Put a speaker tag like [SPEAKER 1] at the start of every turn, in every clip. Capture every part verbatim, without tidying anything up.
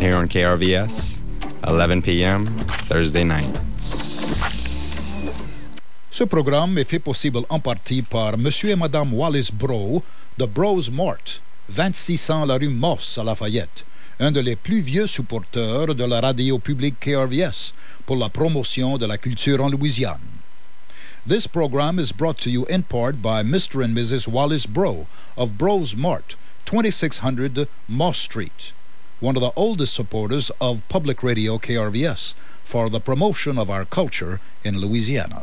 [SPEAKER 1] here on K R V S, eleven p.m. Thursday nights.
[SPEAKER 2] Ce programme est fait possible en partie par Monsieur et Madame Wallace Bro de Bros Mart, vingt-six cents la rue Moss à Lafayette, un des plus vieux supporters de la radio publique K R V S pour la promotion de la culture en Louisiane. This program is brought to you in part by Mister and Missus Wallace Bro of Bros Mart, twenty-six hundred Moss Street, one of the oldest supporters of public radio K R V S for the promotion of our culture in Louisiana.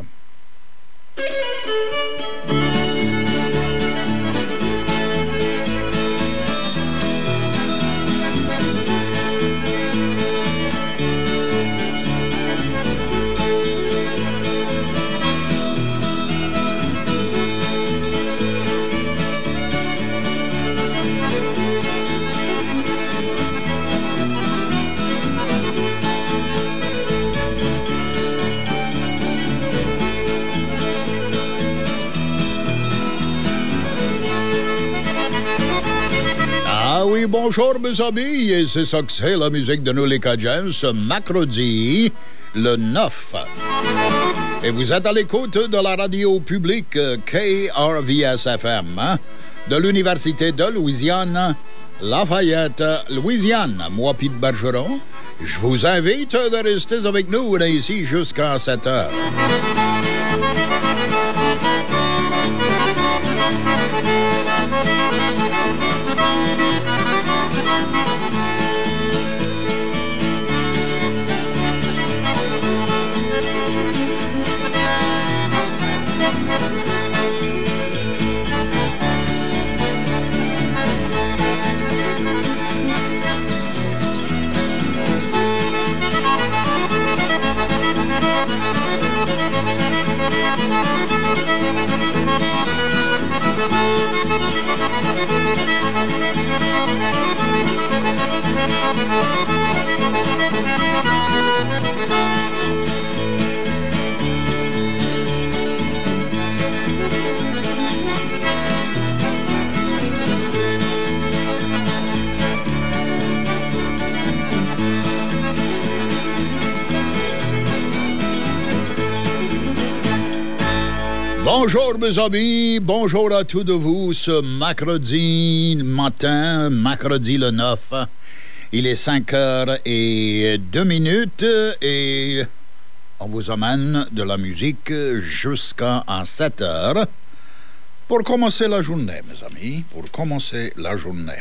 [SPEAKER 2] Oui, bonjour mes amis, et c'est ça que c'est la musique de nous les Cajuns ce mercredi, le neuf. Et vous êtes à l'écoute de la radio publique K R V S F M, hein, de l'Université de Louisiane, Lafayette, Louisiane. Moi, Pete Bergeron, je vous invite de rester avec nous, on est ici jusqu'à sept heures. Bonjour mes amis, bonjour à tous de vous ce mercredi matin, mercredi le neuf. Il est cinq heures et deux minutes et on vous amène de la musique jusqu'à sept heures pour commencer la journée, mes amis, pour commencer la journée.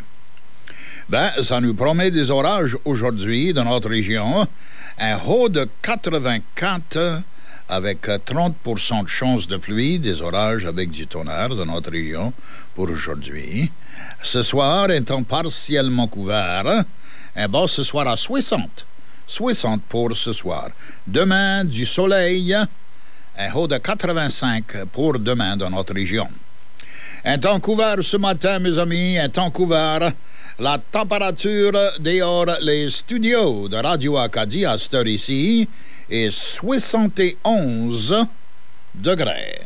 [SPEAKER 2] Ben, ça nous promet des orages aujourd'hui dans notre région, un haut de quatre-vingt-quatre avec trente pour cent de chances de pluie, des orages avec du tonnerre dans notre région pour aujourd'hui. Ce soir, un temps partiellement couvert, un bas ce soir à soixante. soixante pour ce soir. Demain, du soleil, un haut de quatre-vingt-cinq pour demain dans notre région. Un temps couvert ce matin, mes amis, un temps couvert. La température dehors les studios de Radio Acadie à cette heure ici est soixante et onze degrés.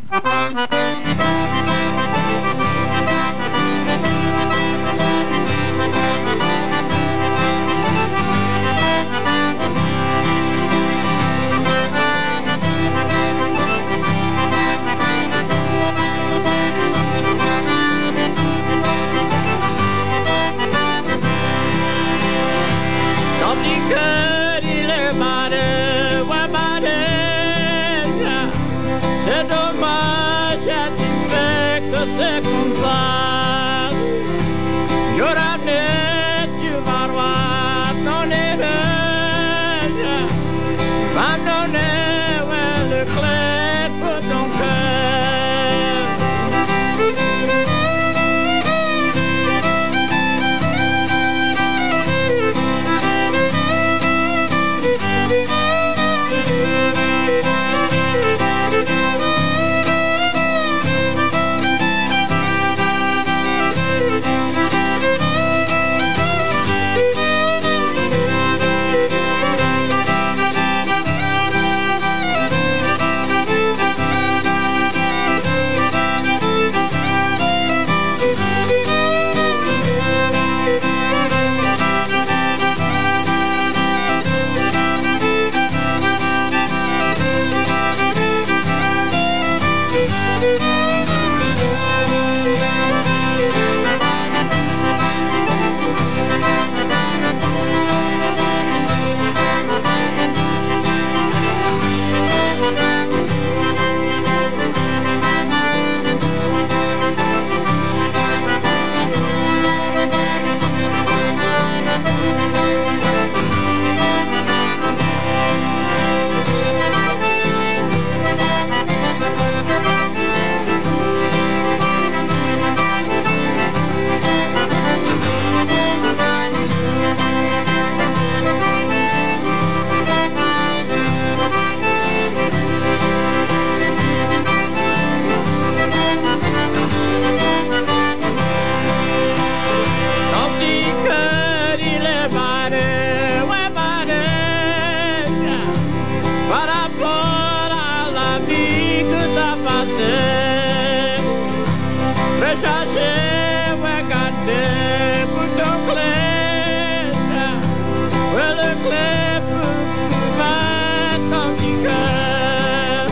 [SPEAKER 3] clair, ouais, le clair peut battre dans le cœur.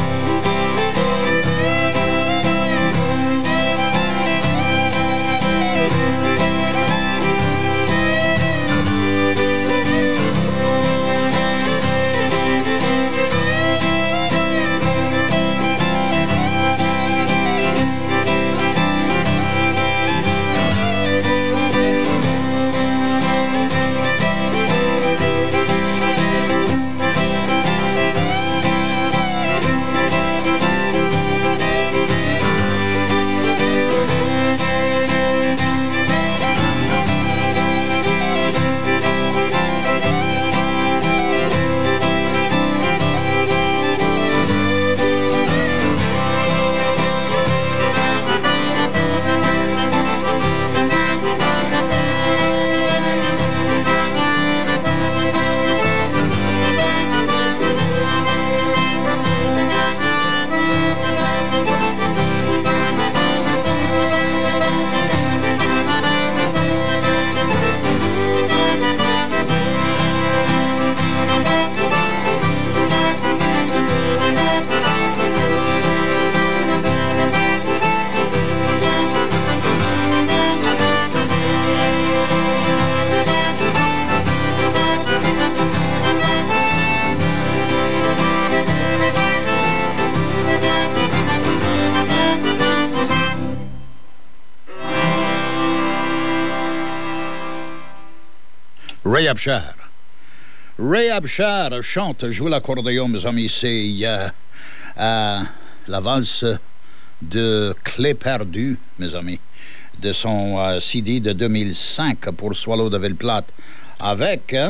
[SPEAKER 2] Ray Abshar. Ray Abshar chante, joue l'accordéon, mes amis. C'est euh, euh, la valse de Clé perdue, mes amis, de son euh, C D de deux mille cinq pour Swallow de Ville-Plate, avec euh,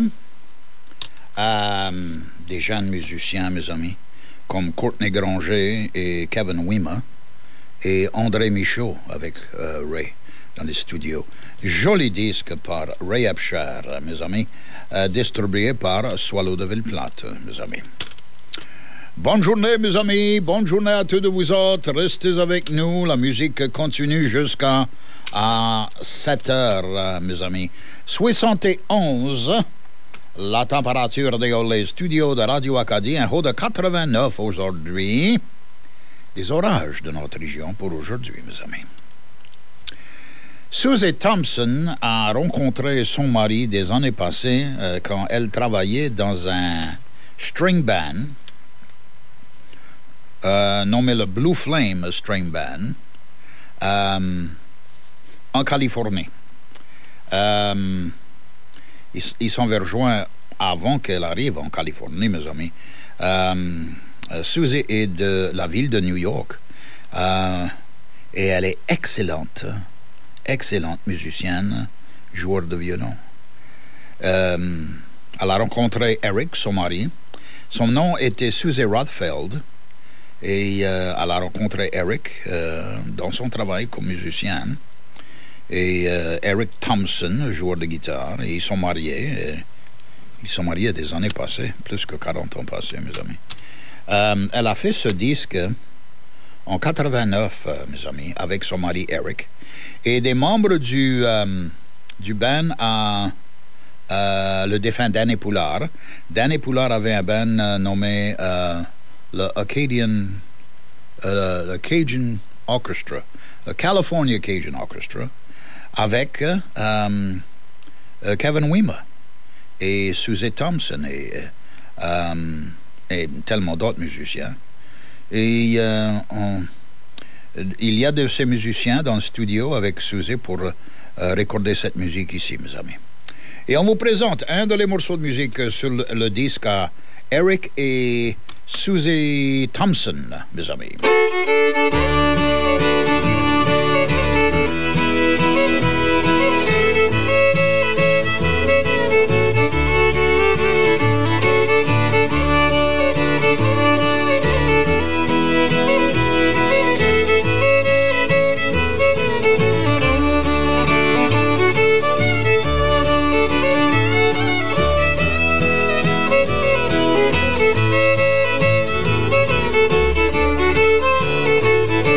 [SPEAKER 2] euh, des jeunes musiciens, mes amis, comme Courtney Granger et Kevin Weemer, et André Michaud avec euh, Ray dans les studios. Joli disque par Ray Abshar, mes amis, euh, distribué par Swallow de Ville-Plate, mes amis. Bonne journée, mes amis. Bonne journée à tous de vous autres. Restez avec nous. La musique continue jusqu'à à sept heures, mes amis. soixante et onze, la température des les studios de Radio Acadie, un haut de quatre-vingt-neuf aujourd'hui. Les orages de notre région pour aujourd'hui, mes amis. Susie Thompson a rencontré son mari des années passées euh, quand elle travaillait dans un string band euh, nommé le Blue Flame String Band euh, en Californie. Euh, ils, ils sont rejoints avant qu'elle arrive en Californie, mes amis. Euh, Susie est de la ville de New York euh, et elle est excellente. Excellente musicienne, joueur de violon. Euh, elle a rencontré Eric, son mari. Son nom était Susie Rothfeld. Et euh, elle a rencontré Eric euh, dans son travail comme musicien. Et euh, Eric Thompson, joueur de guitare. Et ils sont mariés. Et ils sont mariés des années passées, plus que quarante ans passés, mes amis. Euh, elle a fait ce disque en quatre-vingt-neuf, euh, mes amis, avec son mari Eric. Et des membres du, euh, du band à euh, le défunt Danny Poulard. Danny Poulard avait un band euh, nommé euh, le Acadian, euh, le Cajun Orchestra, le California Cajun Orchestra, avec euh, euh, Kevin Weemer et Susie Thompson et, euh, et tellement d'autres musiciens. Et euh, on, il y a de ces musiciens dans le studio avec Susie pour euh, recorder cette musique ici, mes amis. Et on vous présente un des morceaux de musique sur le, le disque à Eric et Susie Thompson, mes amis.
[SPEAKER 3] Thank you.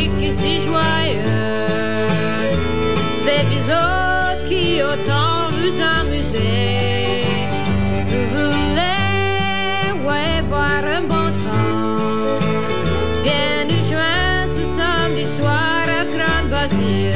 [SPEAKER 4] musique est si joyeuse. C'est vous autres qui autant vous amusez. Si vous voulez, ouais, boire un bon temps, viens nous joindre ce samedi soir à Grande-Basile.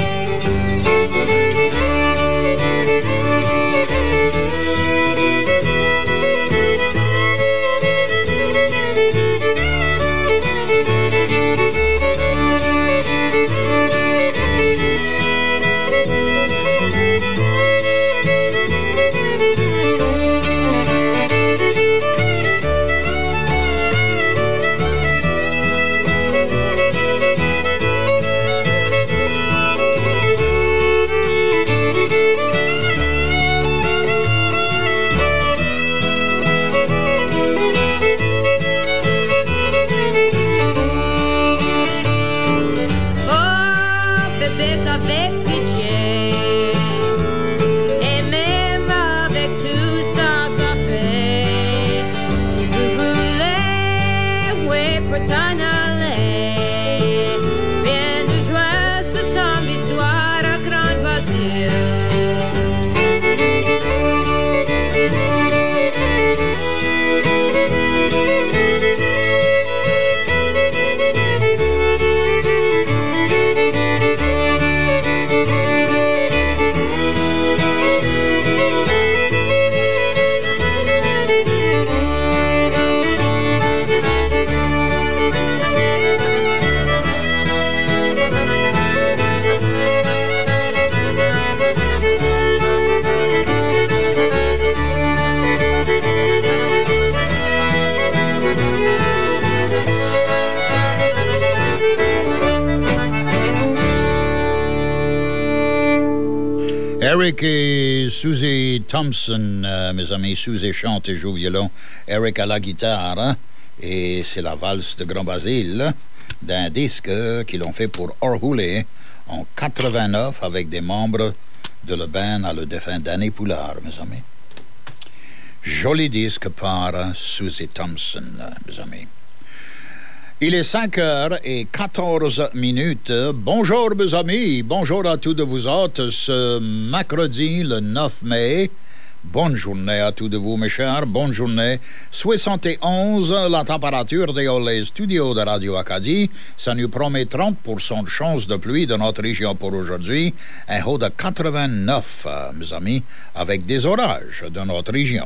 [SPEAKER 2] Eric et Susie Thompson, euh, mes amis. Susie chante et joue au violon. Eric à la guitare. Hein? Et c'est la valse de Grand-Basile d'un disque qu'ils ont fait pour Orhulé en quatre-vingt-neuf avec des membres de la band à le défunt Danny Poulard, mes amis. Joli disque par Susie Thompson, mes amis. Il est cinq heures et quatorze minutes. Bonjour, mes amis. Bonjour à tous de vous autres. Ce mercredi, le neuf mai. Bonne journée à tous de vous, mes chers. Bonne journée. soixante et onze, la température des les studios de Radio Acadie. Ça nous promet trente pour cent de chance de pluie dans notre région pour aujourd'hui. Un haut de quatre-vingt-neuf, mes amis, avec des orages dans notre région.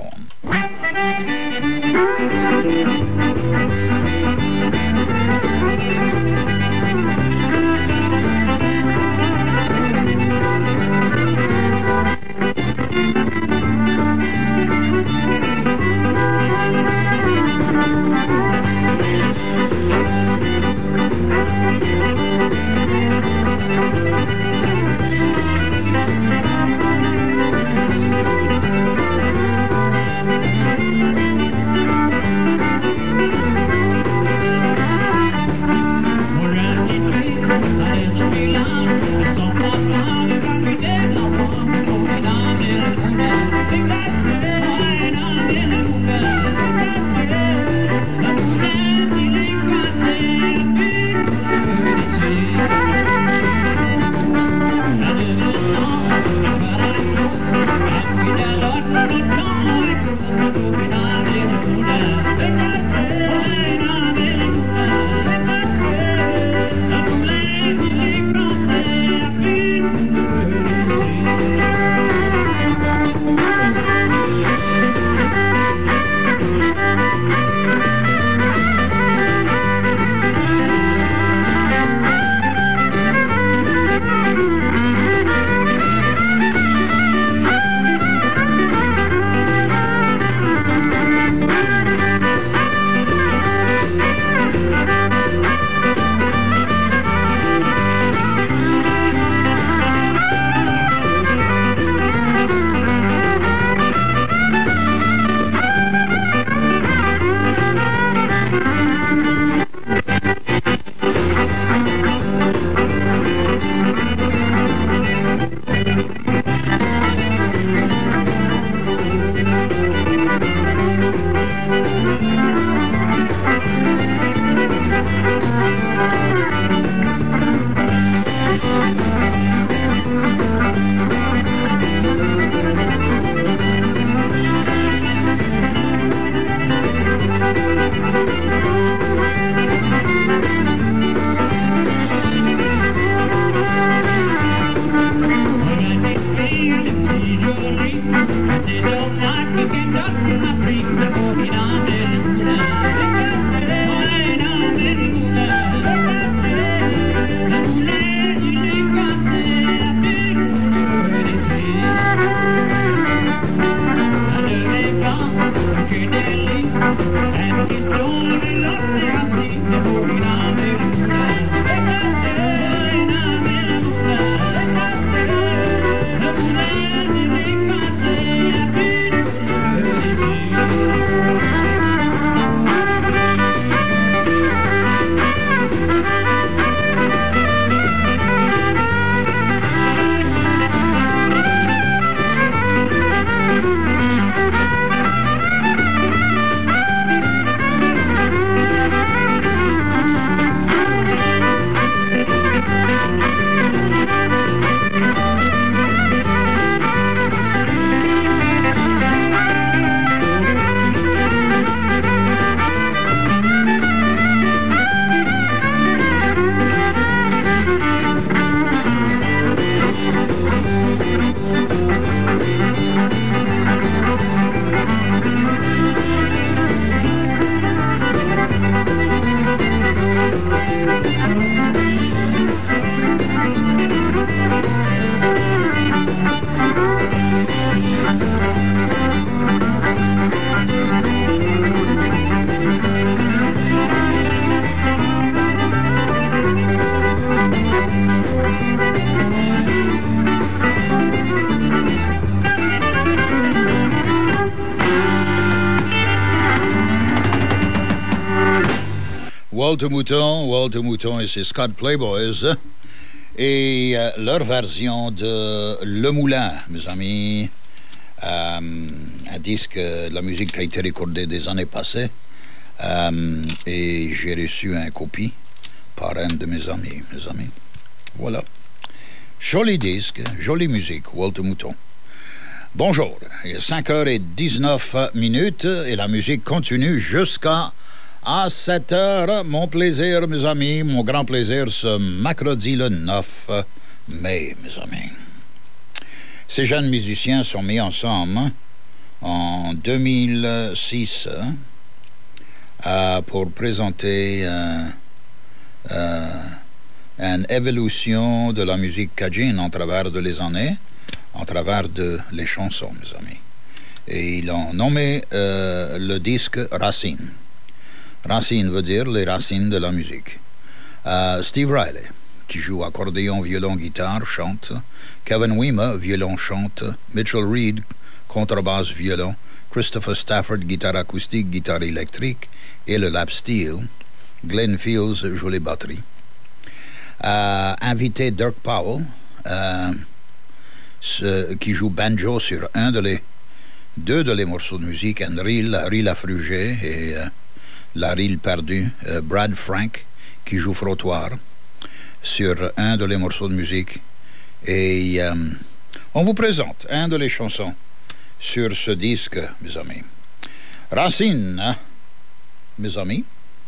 [SPEAKER 2] Walter Mouton, Walter Mouton et ses Scott Playboys, et euh, leur version de Le Moulin, mes amis, euh, un disque de la musique qui a été recordé des années passées, euh, et j'ai reçu un copie par un de mes amis, mes amis. Voilà. Joli disque, jolie musique, Walter Mouton. Bonjour, il est cinq heures dix-neuf minutes et la musique continue jusqu'à à sept heures. Mon plaisir, mes amis, mon grand plaisir, ce mercredi le neuf mai, mes amis. Ces jeunes musiciens sont mis ensemble en deux mille six euh, pour présenter euh, euh, une évolution de la musique cajun en travers de les années, en travers de les chansons, mes amis. Et ils ont nommé euh, le disque Racine. Racine veut dire les racines de la musique. Euh, Steve Riley, qui joue accordéon, violon, guitare, chante. Kevin Weemer, violon, chante. Mitchell Reed, contrebasse, violon. Christopher Stafford, guitare acoustique, guitare électrique. Et le lap steel. Glenn Fields joue les batteries. Euh, invité Dirk Powell, euh, Ce, qui joue banjo sur un de les deux de les morceaux de musique, un reel, la reel à fruger et euh, la reel perdue. Euh, Brad Frank qui joue frottoir sur un de les morceaux de musique. Et euh, on vous présente un de les chansons sur ce disque, mes amis. Racine, hein, mes amis.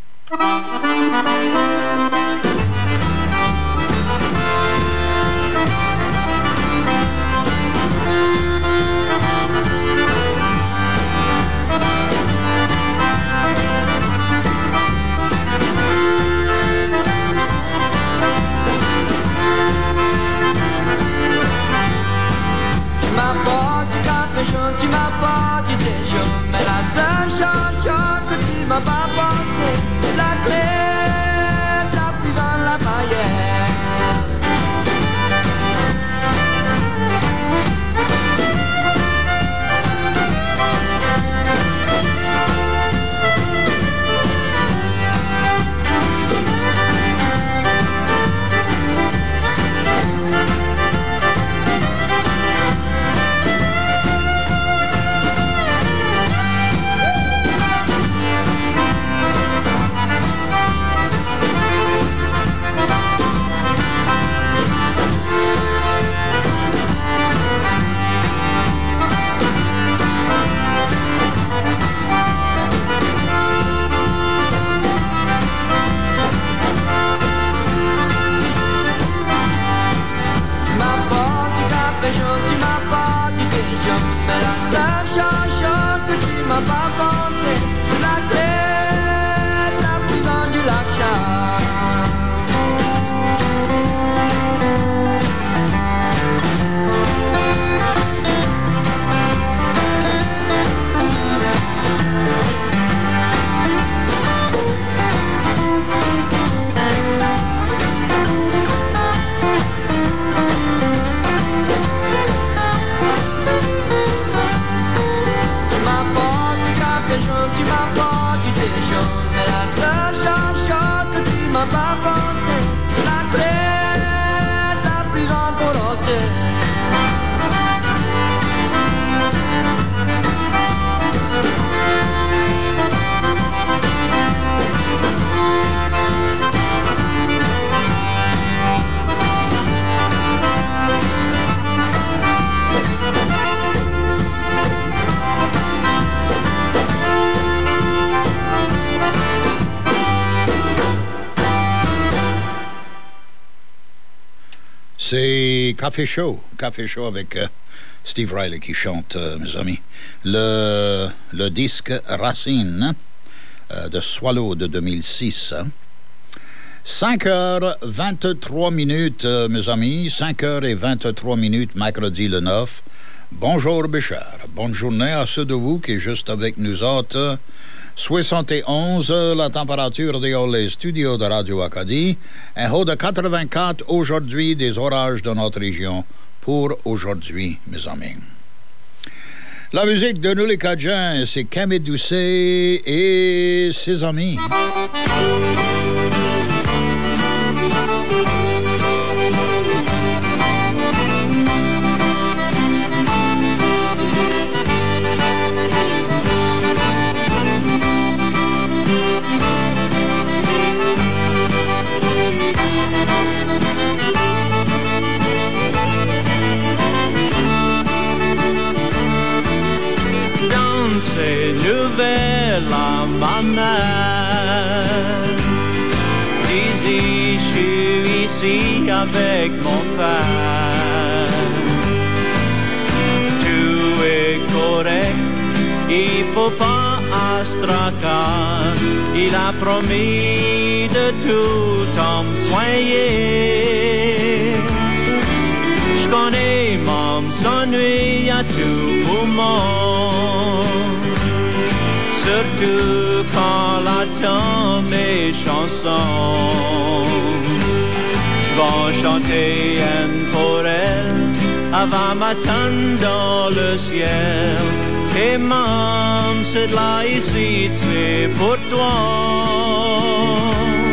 [SPEAKER 5] Tu m'as pas dit des jours, mais la seule chanson que tu m'as pas portée, c'est la clé de la prison de la barrière.
[SPEAKER 2] C'est Café Show, Café Show avec euh, Steve Riley qui chante, euh, mes amis. Le, le disque Racine euh, de Swallow de deux mille six. Hein. cinq heures vingt-trois minutes, euh, mes amis. cinq heures vingt-trois minutes, mercredi le neuf. Bonjour, Bichard. Bonne journée à ceux de vous qui est juste avec nous autres. soixante et onze, la température dans les studios de Radio Acadie. Un haut de quatre-vingt-quatre aujourd'hui, des orages dans notre région pour aujourd'hui, mes amis. La musique de nous les Cajuns, c'est Camille Doucet et ses amis.
[SPEAKER 3] Ces nouvelles à ma mère. Dis-y, je suis ici avec mon père. Tout est correct, il faut pas astracar. Il a promis de tout en soigner. Je connais mon s'ennuie à tout moment. Surtout quand l'attend mes chansons. J'vais chanter un pour elle avant matin dans le ciel. Et maman, c'est là ici, c'est pour toi.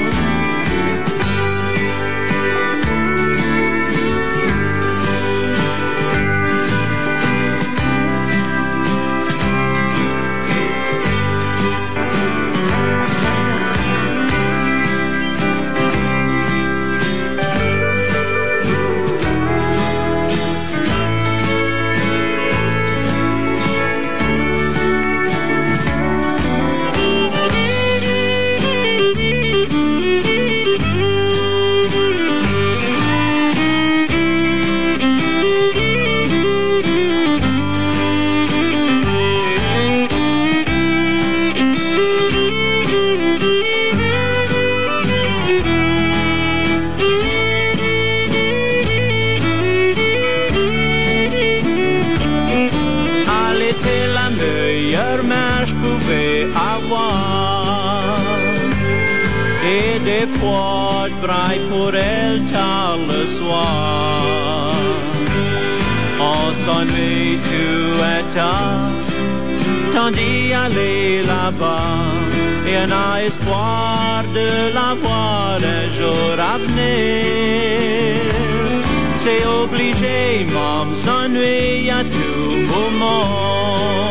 [SPEAKER 3] Des fois, je braille pour elle tard le soir. On s'ennuie tout un temps, tandis aller là-bas. Et on a espoir de la voir un jour à venir. C'est obligé, maman s'ennuie à tout moment.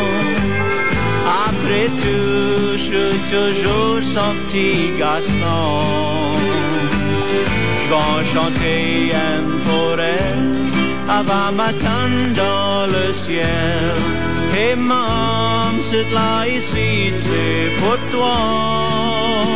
[SPEAKER 3] Après tout, je suis toujours son petit garçon. Je vais chanter un pour elle avant matin dans le ciel. Et maman, c'est là ici, c'est pour toi.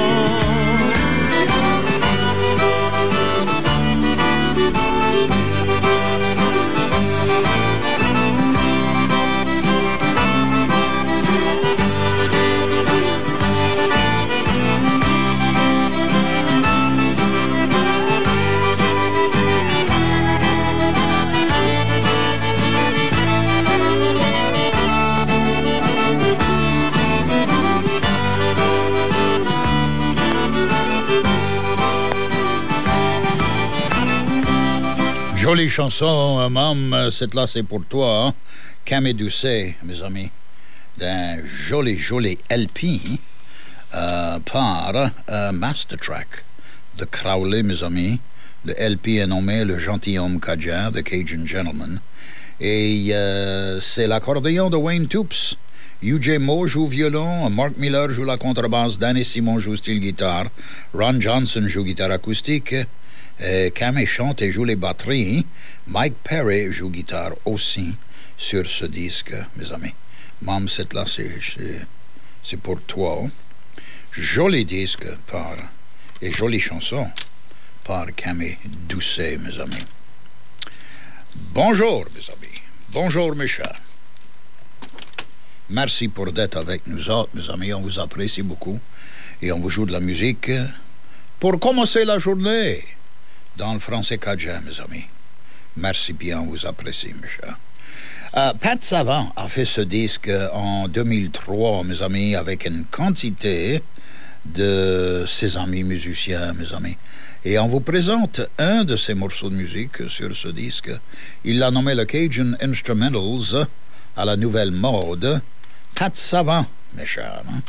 [SPEAKER 2] Jolie chanson, maman, cette là c'est pour toi, hein? Camille Doucet, mes amis, d'un joli, joli L P euh, par euh, Mastertrack de Crowley, mes amis. Le L P est nommé Le Gentilhomme Cajun, The Cajun Gentleman. Et euh, c'est l'accordéon de Wayne Toups. U J Moore joue violon, Mark Miller joue la contrebasse, Danny Simon joue style guitare, Ron Johnson joue guitare acoustique, Euh, Camille chante et joue les batteries. Mike Perry joue guitare aussi sur ce disque, mes amis. Mam, cette là, c'est, c'est, c'est pour toi. Joli disque par, et jolie chanson par Camille Doucet, mes amis. Bonjour, mes amis. Bonjour, mes chers. Merci pour d'être avec nous autres, mes amis. On vous apprécie beaucoup. Et on vous joue de la musique pour commencer la journée. Dans le français cajun, mes amis. Merci bien, on vous apprécie, mes chers. Euh, Pat Savant a fait ce disque en deux mille trois, mes amis, avec une quantité de ses amis musiciens, mes amis. Et on vous présente un de ces morceaux de musique sur ce disque. Il l'a nommé le Cajun Instrumentals à la nouvelle mode. Pat Savant, mes chers. Hein?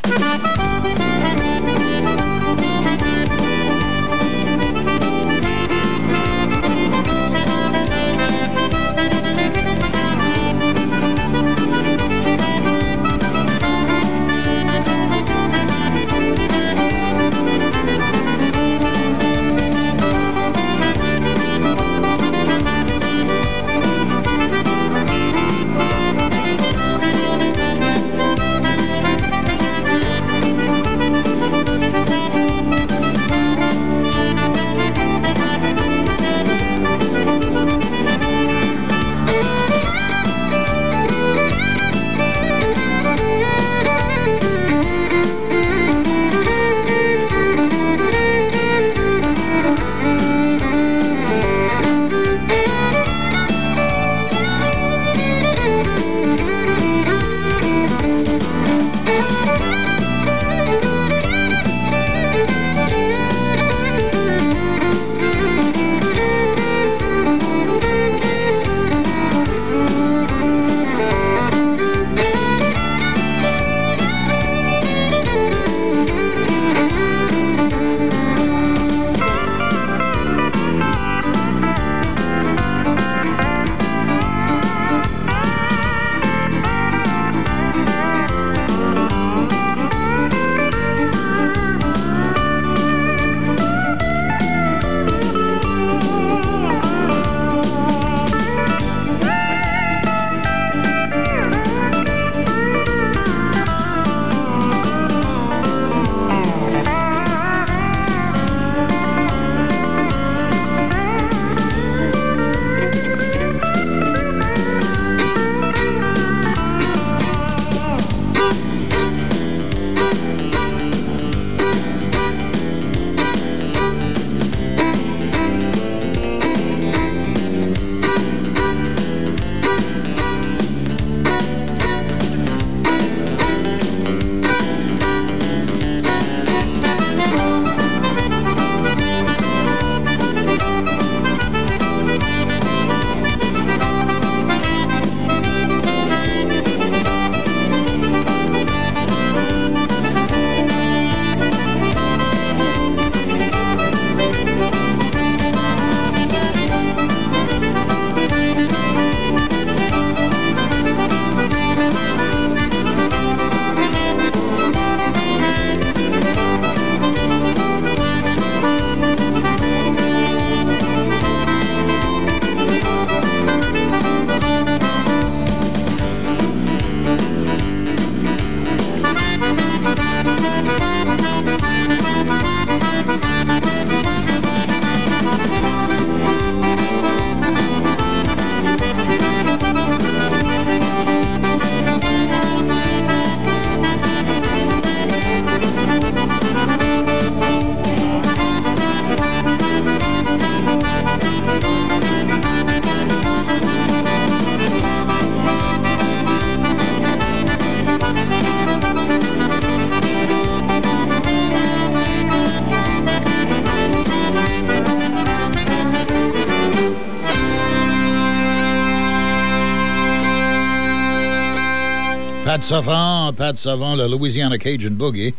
[SPEAKER 2] Pat Savant, Pat Savant, le Louisiana Cajun Boogie,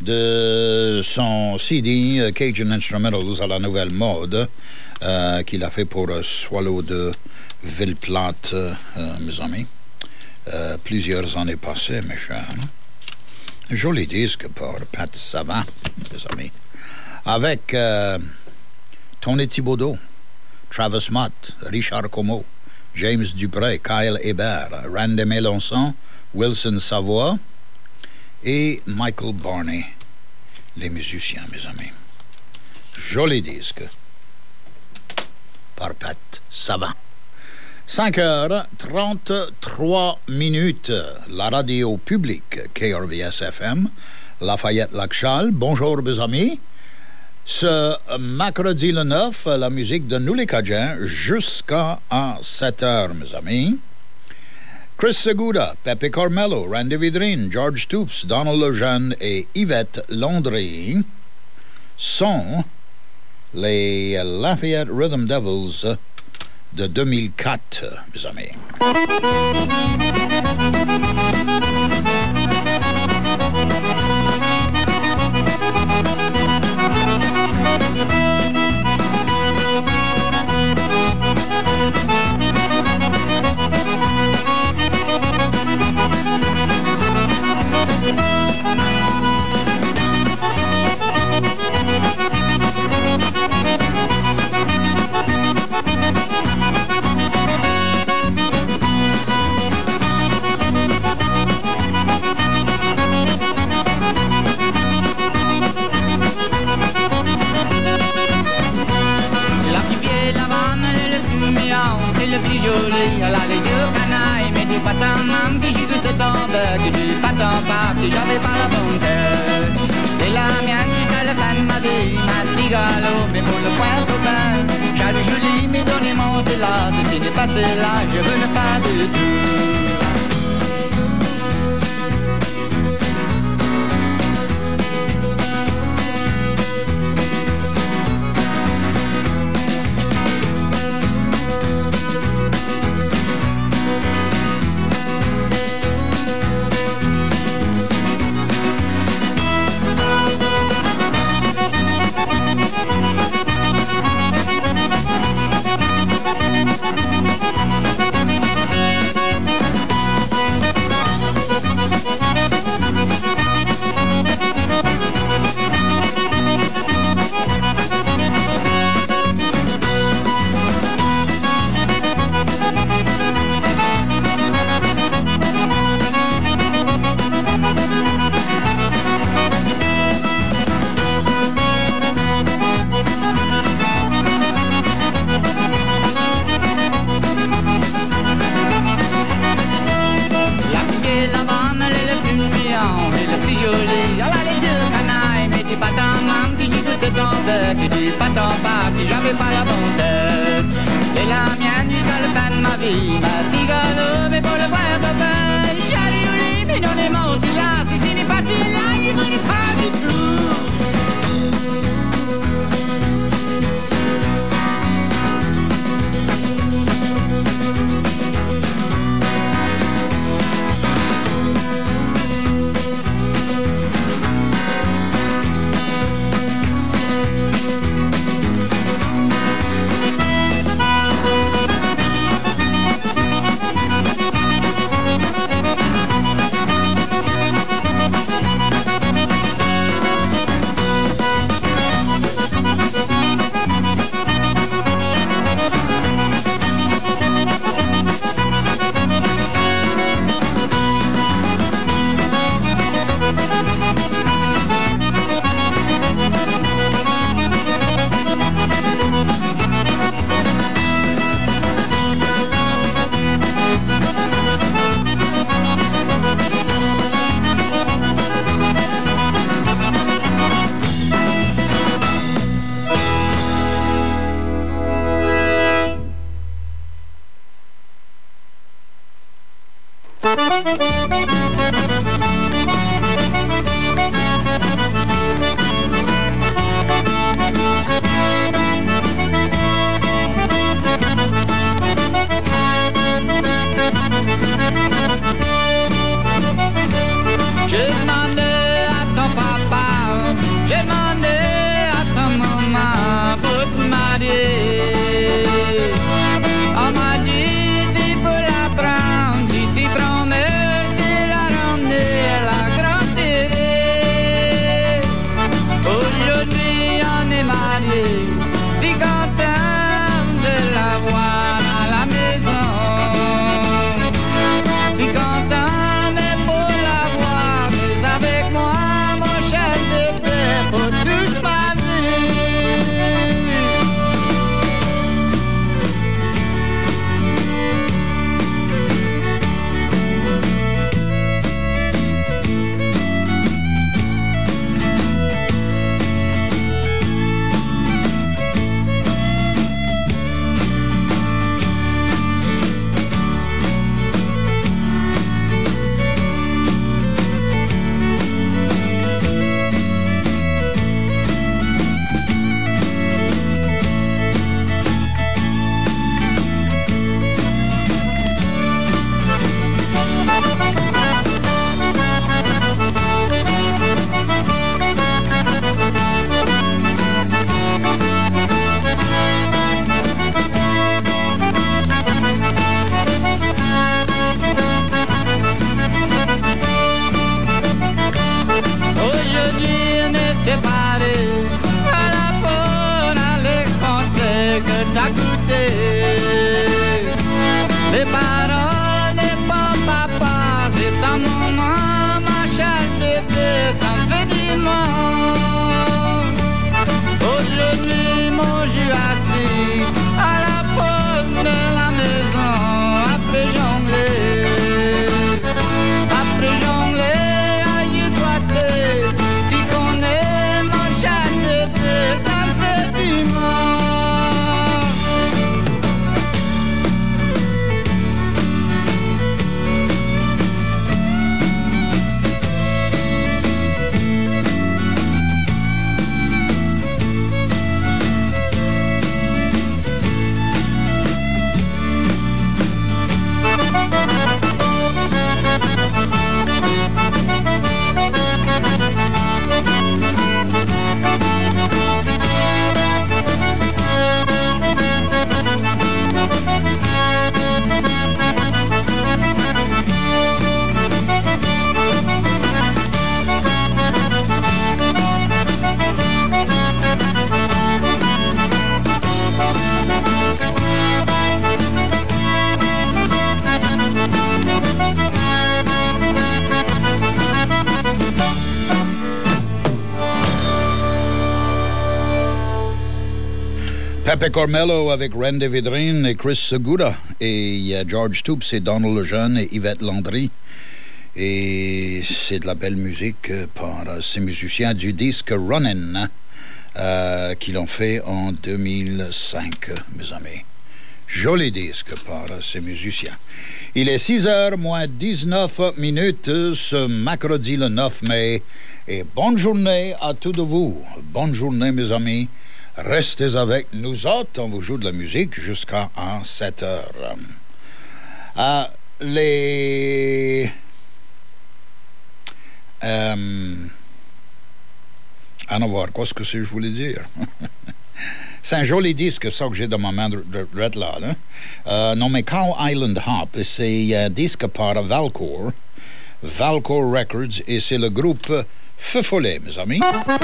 [SPEAKER 2] de son C D Cajun Instrumentals à la nouvelle mode, euh, qu'il a fait pour euh, Swallow de Ville-Plate, euh, mes amis. Euh, plusieurs années passées, mes chers. Joli disque pour Pat Savant, mes amis. Avec euh, Tony Thibodeau, Travis Mott, Richard Como, James Dupré, Kyle Hébert, Randy Mélenchon, Wilson Savoie et Michael Barney, les musiciens, mes amis. Joli disque par Pat Savant. cinq heures trente-trois minutes. La radio publique K R V S F M, Lafayette-Lac-Charles. Bonjour, mes amis. Ce mercredi le neuf, la musique de Nous les Cajuns jusqu'à sept heures, mes amis. Chris Segura, Pepe Carmelo, Randy Vidrine, George Stoops, Donald Lejeune et Yvette Landry sont les Lafayette Rhythm Devils de deux mille quatre, mes amis.
[SPEAKER 5] C'est le plus joli, elle a les yeux canailles, mais du patin même qui j'y goûte tombe, que du patin pas, que j'avais pas la bonté. Et la mienne, tu sais, le fin de ma vie, ma petite galop, mais pour le point copain, j'ai le joli, mais donnez-moi, c'est là, ceci n'est pas cela, je veux ne pas du tout.
[SPEAKER 3] On m'a dit, tu peux la prendre si tu promets
[SPEAKER 2] Pepe Cormello avec Randy Vidrine et Chris Segura. Et il y a George Toups et Donald Lejeune et Yvette Landry. Et c'est de la belle musique par ces musiciens du disque Runnin', euh, qui l'ont fait en deux mille cinq, mes amis. Joli disque par ces musiciens. Il est six heures moins dix-neuf minutes ce mercredi le neuf mai. Et bonne journée à tous de vous. Bonne journée, mes amis. Restez avec nous autres. On vous joue de la musique jusqu'à sept heures. Euh, les... Euh... Allons voir, qu'est-ce que c'est que je voulais dire? C'est un joli disque, ça que j'ai dans ma main de, de, de là, là. Euh, nommé Cow Island Hop. C'est un disque par Valcour. Valcour Records. Et c'est le groupe Feu Follet, mes amis.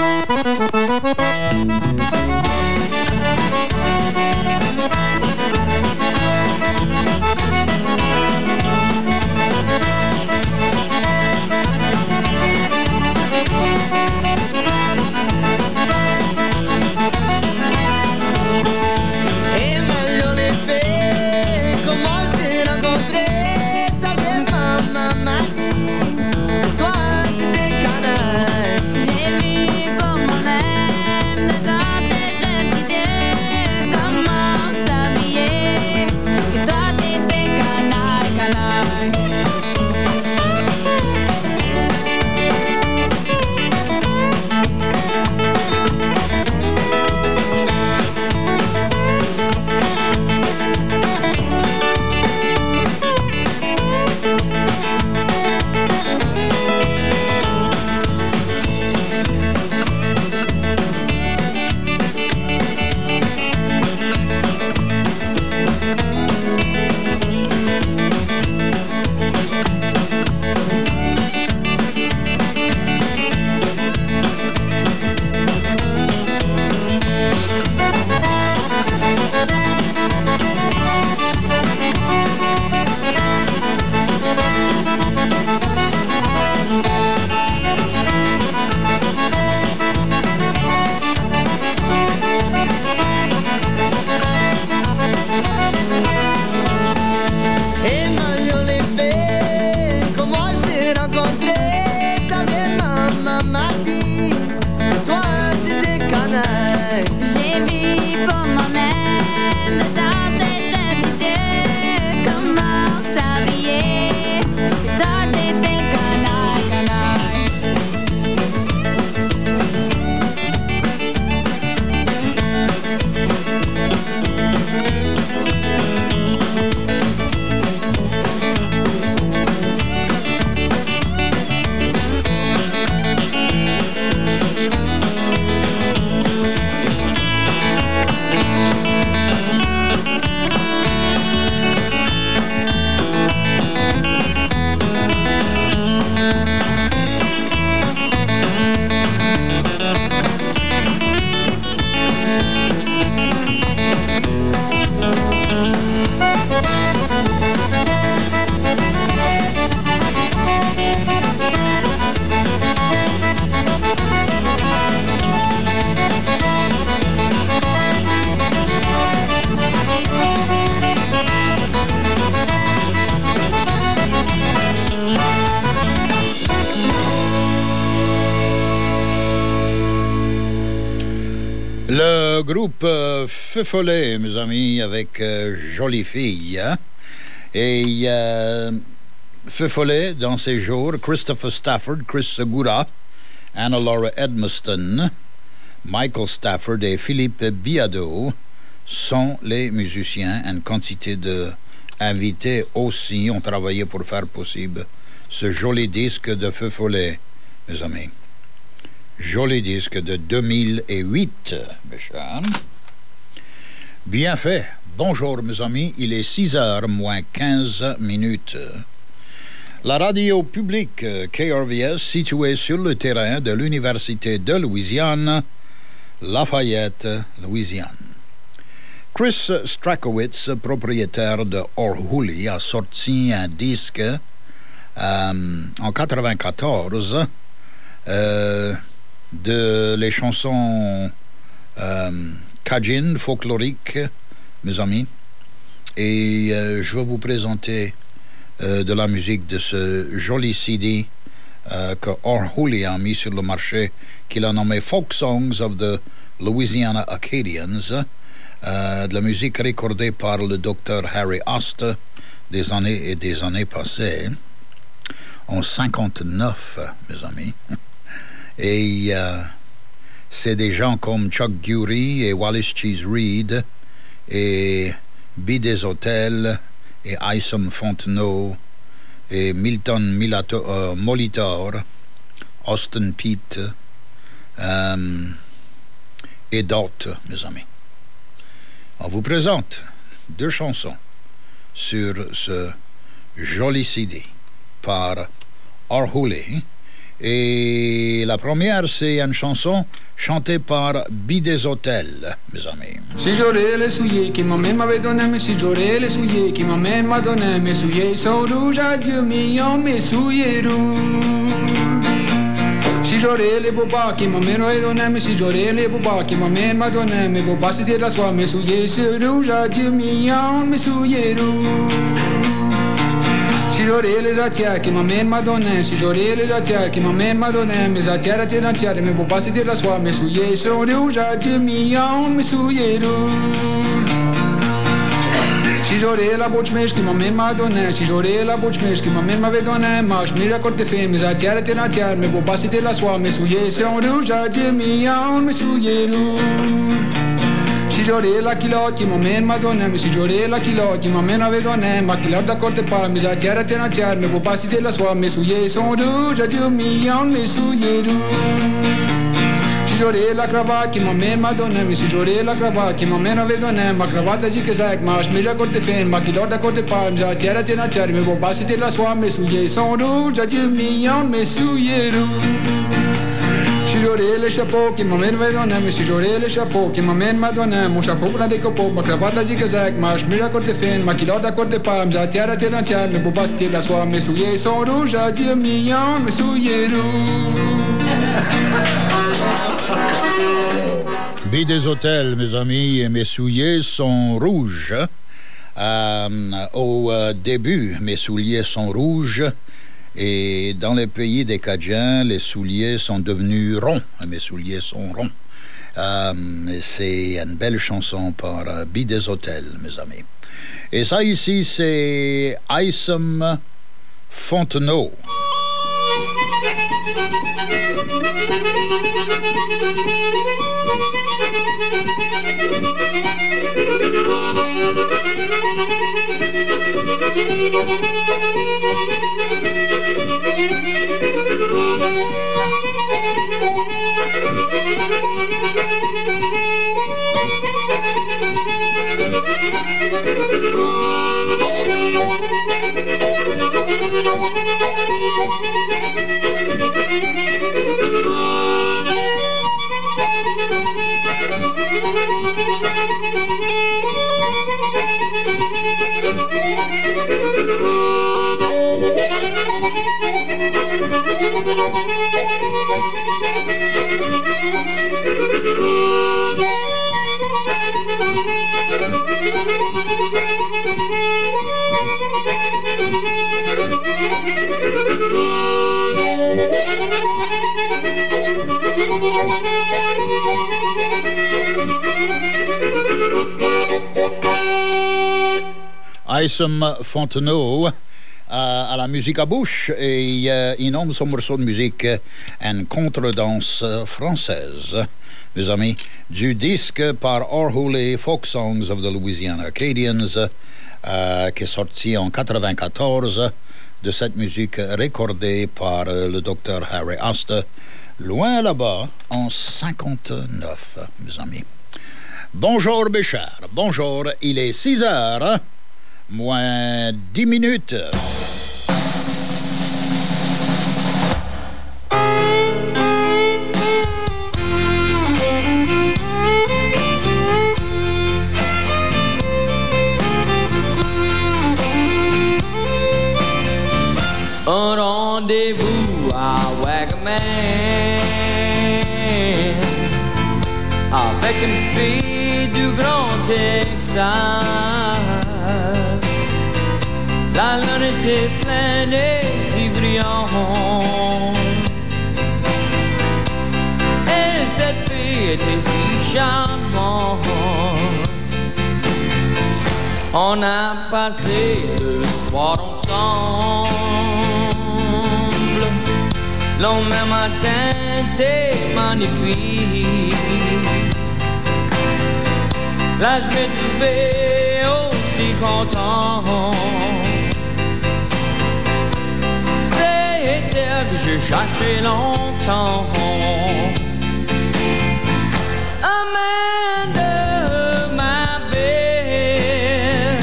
[SPEAKER 2] Le groupe euh, Feu Follet, mes amis, avec euh, Jolie Fille. Hein? Et il y a Feu Follet dans ces jours, Christopher Stafford, Chris Segura, Anna Laura Edmiston, Michael Stafford et Philippe Biado sont les musiciens. Une quantité d'invités aussi ont travaillé pour faire possible ce joli disque de Feu Follet, mes amis. Joli disque de deux mille huit, mes chers. Bien fait. Bonjour, mes amis. Il est six heures moins quinze minutes. La radio publique K R V S, située sur le terrain de l'Université de Louisiane, Lafayette, Louisiane. Chris Strakowitz, propriétaire de Orhuli, a sorti un disque euh, en quatre-vingt-quatorze euh, de les chansons euh, cajun, folklorique, mes amis. Et euh, je vais vous présenter euh, de la musique de ce joli C D euh, que Orhuli a mis sur le marché, qu'il a nommé Folk Songs of the Louisiana Acadians, euh, de la musique recordée par le docteur Harry Astor des années et des années passées, en cinquante-neuf, mes amis. Et euh, c'est des gens comme Chuck Gury et Wallace Cheese Reed et Bee des Hôtels et Isom Fontenot et Milton Milato, euh, Molitor, Austin Peete euh, et d'autres, mes amis. On vous présente deux chansons sur ce joli C D par Orhuli. Et la première, c'est une chanson chantée par Bee des Hôtels, mes amis.
[SPEAKER 6] Si j'aurais les souliers qui ma mère m'avait donné, mais si j'aurais les souliers qui ma mère m'a donné, mes souliers sont rouges, adieu millions, mes souliers rouges. Si j'aurais les bobas qui ma mère m'avait donné, mais si j'aurais les bobas qui ma mère m'a donné, mes bobas c'était la soie, mes souliers sont rouges, adieu millions, mes souliers rouges. Si j'aurais les atières que ma mère m'a donné, si j'aurais les atières que ma mère m'a donné, mes atières étaient entières, mes beaux pas c'était la soie, mes souliers sont rouges, adieu millions, mes souliers rouges. Si j'aurais la bouche mèche que ma mère m'a donné, si j'aurais la bouche mèche que ma mère m'avait donné, ma chemise à côté de fée, mes atières étaient entières, mes beaux pas c'était la soie, mes souliers sont rouges, adieu millions, mes souliers rouges. Si j'aurais la culotte que ma mère m'a donnée, mais si j'aurais la culotte que ma mère avait donnée, ma culotte d'accorde pas, mes atières étaient entières, mes beaux pas c'était la soie, mes souliers sont rouges, adieu millions, mes souliers rouges. Si j'aurais la cravate que ma mère m'a donnée, mais si j'aurais la cravate que ma mère avait donnée, ma cravate à zig-zag, ma chemise à côté fin, ma culotte d'accorde pas, mes atières étaient entières, mes beaux pas c'était la soie, mes souliers sont rouges, adieu millions, mes souliers rouges. Si j'aurais le chapeau que ma mère m'avait donné, mais si j'aurais le chapeau que ma mère m'a donné, mon chapeau plein de copeaux, ma cravate à zig-zag, ma chemise à côté fin, ma culotte d'accorde pas, mes atières étaient entières, mes beaux pas c'était la soie, mes souliers sont rouges, adieu millions, mes souliers rouges.
[SPEAKER 2] Bee des Hôtels, mes amis, et mes souliers sont rouges. Euh, au euh, début, mes souliers sont rouges. Et dans les pays des Cajuns, les souliers sont devenus ronds. Mes souliers sont ronds. Euh, c'est une belle chanson par euh, Bee des Hôtels, mes amis. Et ça ici, c'est Isom Fontenot. Isom Fontenot à, à la musique à bouche et euh, il nomme son morceau de musique une contredanse française, mes amis, du disque par Orhuli, Folk Songs of the Louisiana Acadians, euh, qui est sorti en quatre-vingt-quatorze, de cette musique recordée par euh, le docteur Harry Astor, loin là-bas, en cinquante-neuf, mes amis. Bonjour, Béchard. Bonjour, il est six heures, moins dix minutes.
[SPEAKER 3] Un rendez-vous à Wagaman avec une fille Texas. La lune était pleine et si brillante. Et cette fille était si charmante. On a passé deux soirs ensemble. Le même matin t'es magnifique. Là je m'ai trouvé aussi content. C'est elle que j'ai cherché longtemps. Amanda, ma belle,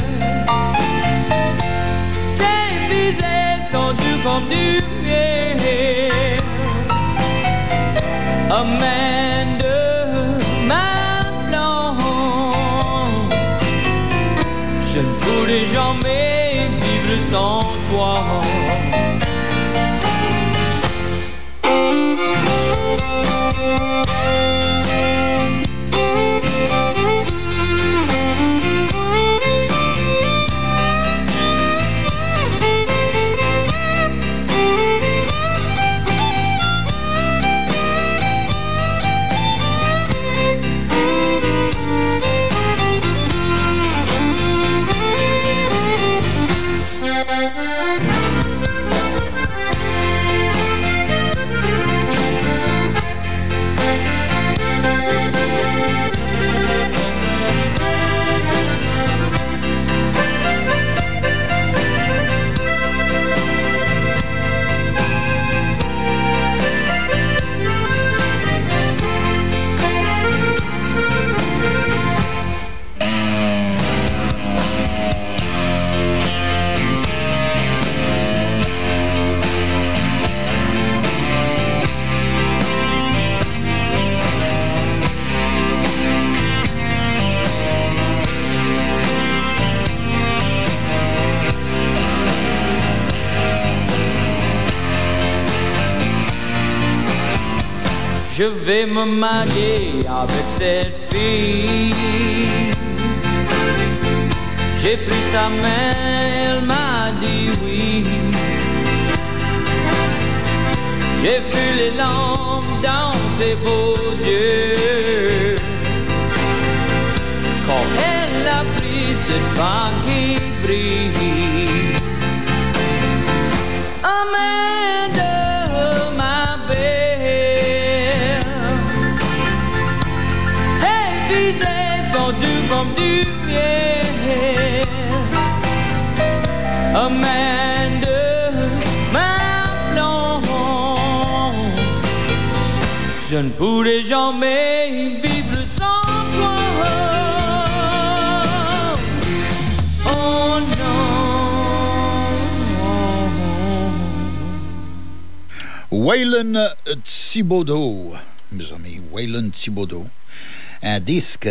[SPEAKER 3] tes visées sont doux comme du miel. Amanda, ma blonde, je ne pourrai jamais vivre sans toi. Je vais me marier avec cette fille. J'ai pris sa main, elle m'a dit oui. J'ai vu les larmes dans ses beaux yeux quand elle a pris cette bague qui brille. Amanda, ma belle, tes visées sont doux comme du miel. Amanda, ma blonde, je ne pourrai jamais vivre sans toi. Oh non.
[SPEAKER 2] Waylon Thibaudeau, mes amis, Waylon Thibaudeau, un disque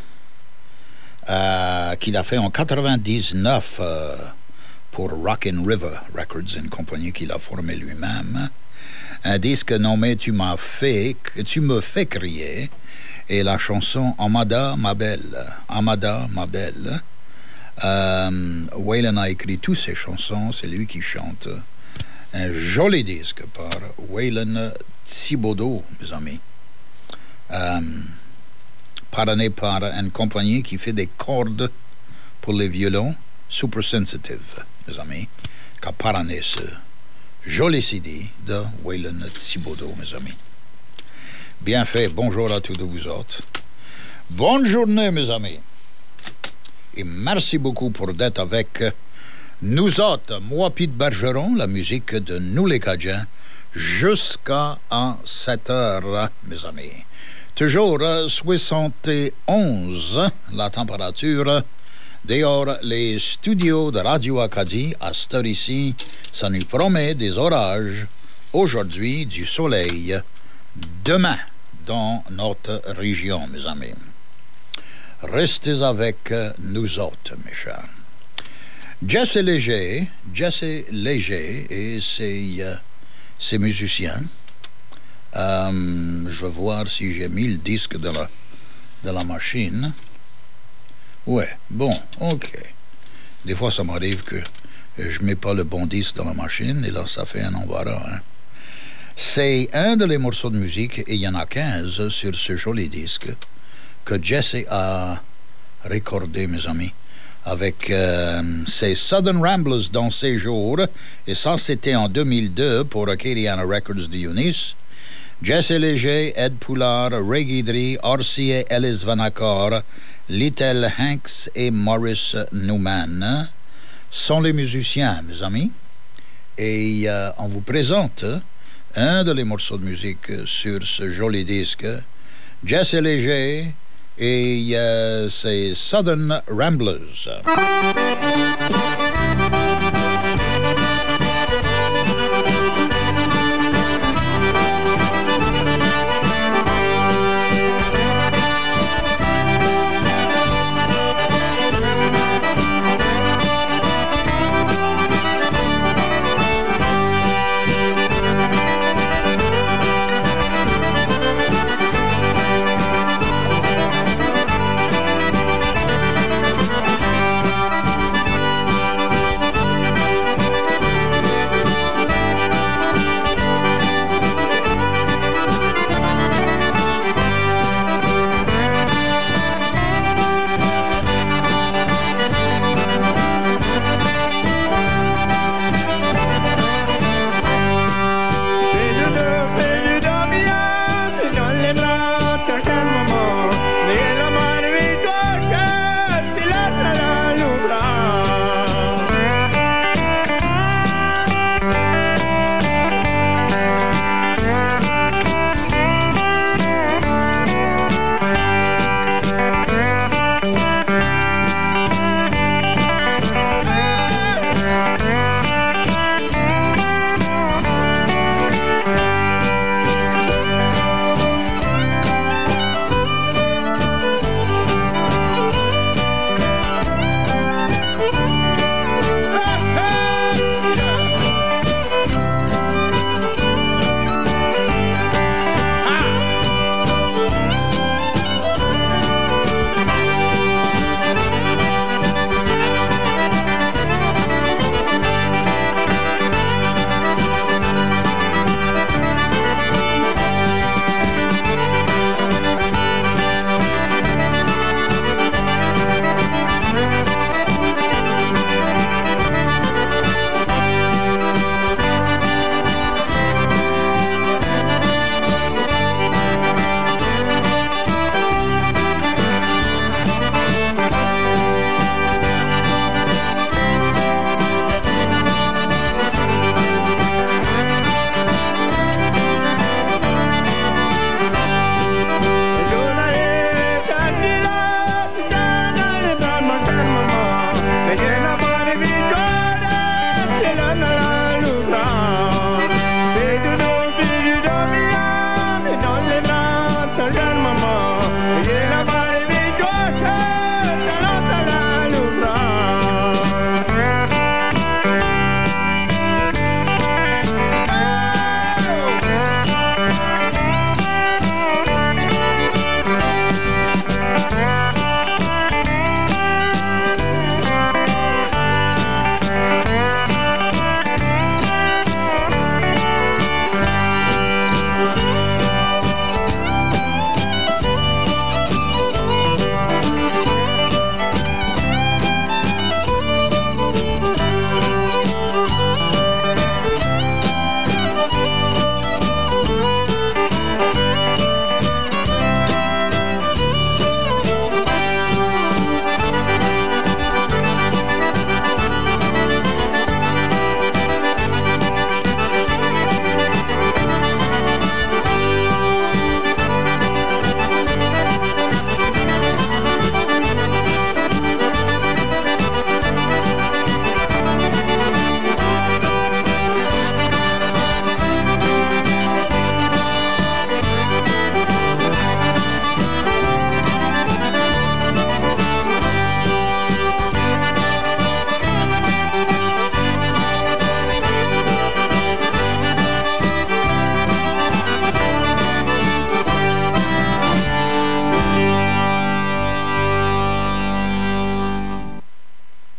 [SPEAKER 2] euh, qu'il a fait en quatre-vingt-dix-neuf euh, pour Rockin' River Records, une compagnie qu'il a formée lui-même. Un disque nommé Tu m'as fait, tu me fais crier, et la chanson Amada ma belle, Amada ma belle. Euh, Waylon a écrit toutes ses chansons, c'est lui qui chante. Un joli disque par Waylon Thibaudeau, mes amis. Euh, parrainé par une compagnie qui fait des cordes pour les violons, Super Sensitive, mes amis, qui a parrainé ce joli C D de Waylon Thibaudeau, mes amis. Bien fait, bonjour à tous de vous autres. Bonne journée, mes amis. Et merci beaucoup pour d'être avec nous autres, moi, Pete Bergeron, la musique de Nous les Cadiens, jusqu'à sept heures, mes amis. Toujours soixante et onze, la température. Dehors, les studios de Radio Acadie, à cette heure ici, ça nous promet des orages. Aujourd'hui, du soleil. Demain, dans notre région, mes amis. Restez avec nous autres, mes chers. Jesse Léger, Jesse Léger et ses, euh, ses musiciens. Euh, je vais voir si j'ai mis le disque de la, de la machine. Ouais, bon, OK. Des fois, ça m'arrive que je mets pas le bon disque dans la machine, et là, ça fait un embarras, hein. C'est un de les morceaux de musique, et il y en a quinze sur ce joli disque, que Jesse a recordé, mes amis, avec euh, ses Southern Ramblers dans ses jours, et ça, c'était en deux mille deux pour Acadiana Records de Eunice. Jesse Léger, Ed Poulard, Ray Guidry, R C A Ellis Vanacore, Little Hanks et Morris Newman sont les musiciens, mes amis. Et euh, on vous présente un de les morceaux de musique sur ce joli disque, Jesse Léger et euh, ses Southern Ramblers.